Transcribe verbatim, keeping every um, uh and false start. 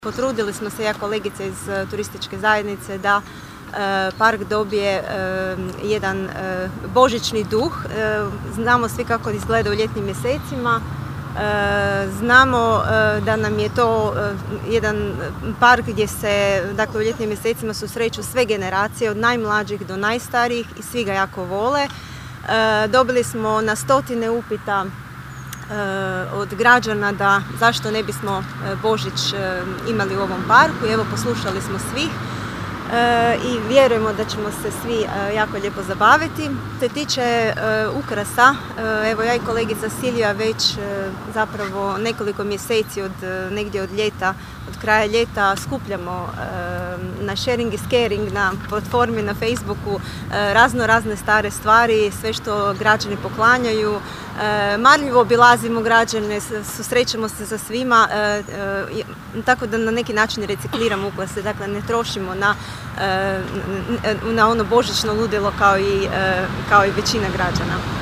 Potrudili smo se, ja kolegice iz turističke zajednice, da e, park dobije e, jedan e, božićni duh. E, znamo svi kako izgleda u ljetnim mjesecima. E, znamo e, da nam je to e, jedan park gdje se, dakle, u ljetnim mjesecima susreću sve generacije, od najmlađih do najstarijih, i svi ga jako vole. E, dobili smo na stotine upita od građana da zašto ne bismo Božić imali u ovom parku. I evo, poslušali smo svih i vjerujemo da ćemo se svi jako lijepo zabaviti. Što se tiče ukrasa, evo, ja i kolegica Silvija već zapravo nekoliko mjeseci od negdje od ljeta, od kraja ljeta skupljamo na Sharing is Caring, na platformi na Facebooku, razno razne stare stvari, sve što građani poklanjaju. Marljivo obilazimo građane, susrećemo se sa svima, tako da na neki način recikliramo ukrase, dakle ne trošimo na, na ono božićno ludilo kao i, kao i većina građana.